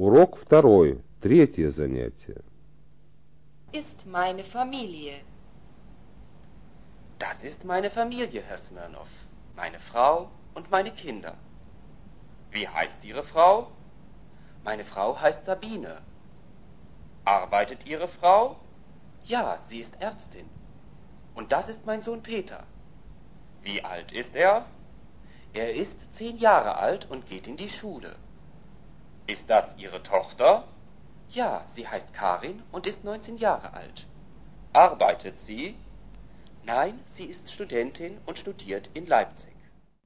Урок второй, третье занятие. Ist meine Familie. Das ist meine Familie, Herr Smirnow. Meine Frau und meine Kinder. Wie heißt Ihre Frau? Meine Frau heißt Sabine. Arbeitet Ihre Frau? Ja, sie ist Ärztin. Und das ist mein Sohn Peter. Wie alt ist er? Er ist 10 Jahre alt und geht in die Schule. Ist das Ihre Tochter? Ja, sie heißt Karin und ist 19 Jahre alt. Arbeitet sie? Nein, sie ist Studentin und studiert in Leipzig.